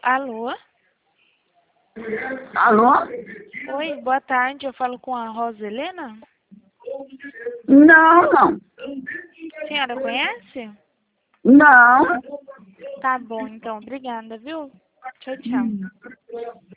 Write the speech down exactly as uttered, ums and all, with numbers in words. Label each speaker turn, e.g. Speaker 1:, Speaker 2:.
Speaker 1: Alô?
Speaker 2: Alô?
Speaker 1: Oi, boa tarde. Eu falo com a Rosa Helena?
Speaker 2: Não, não.
Speaker 1: A senhora conhece?
Speaker 2: Não.
Speaker 1: Tá bom, então. Obrigada, viu? Tchau, tchau.